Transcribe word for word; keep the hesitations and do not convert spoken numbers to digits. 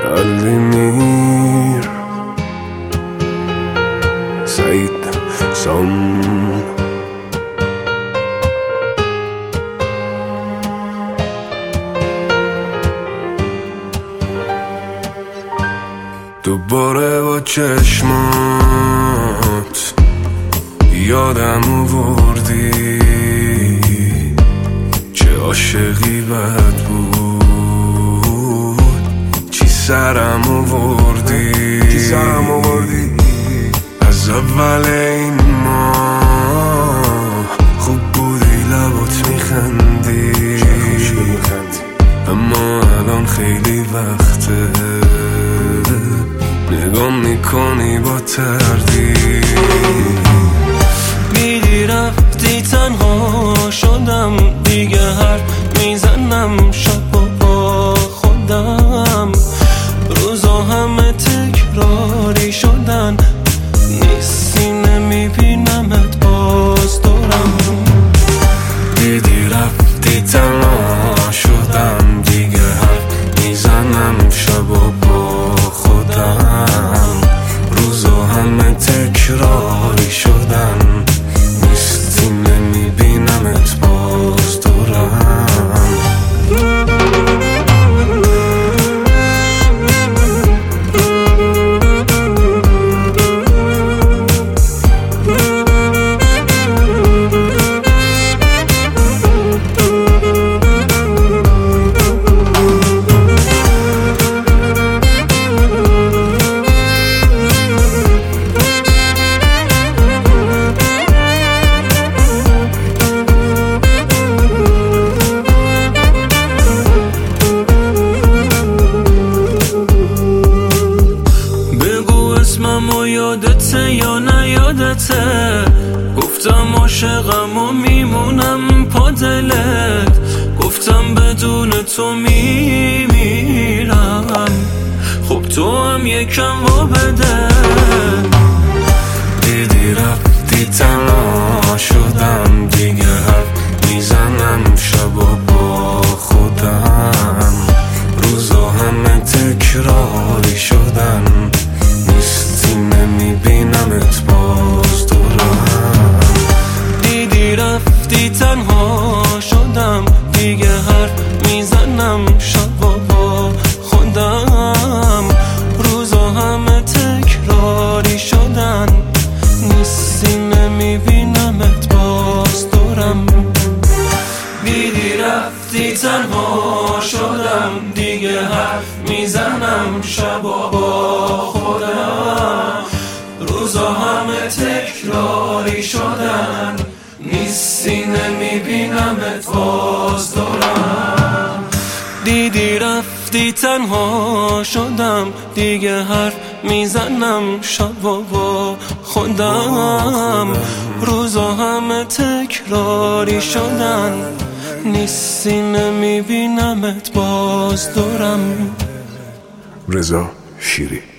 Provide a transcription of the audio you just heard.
الدمير سعيد سام. دوباره با چشمات یادم آوردی چه عاشقی بد بود، چی سرم آوردی چی سرم آوردی از اول این ماه خوب بودی، لبات میخندی اما الان خیلی وقته نگام میکنی با تردید. میدی رفتی تنها شدم دیگه، حرف میزنم شب با خودم، روزا همه تکراری شدن، نیستی نمیبینمت باز دورم. دیدی رفتی تنها شدم دیگه، حرف میزنم شب با خودم، روزا همه تکراری شدن، نیستی نمیبینمت باز دورم. اسممو یادته یا نیادته، گفتم عاشقم و میمونم پا دلت، گفتم بدون تو میمیرم، خب تو هم یکم و بده. دیدی رفتی تنها شدم دیگه، حرف میزنم شب با خودم، روزا همه تکراری شدن، نیستی نمیبینمت باز دورم. دیدی رفتی تنها شدم دیگه، حرف میزنم شب با خودم، روزا همه تکراری شدن، نیستی نمیبینمت باز دورم. دیدی رفتی تنها شدم دیگه، حرف میزنم شب با خودم، روزا همه تکراری شدن، نیستی نمیبینمت باز دورم. دیدی رفتی تنها شدم دیگه، حرف میزنم شب با خودم، روزا همه تکراری شدن، نیستی نمیبینمت باز دورم. رضا شیری.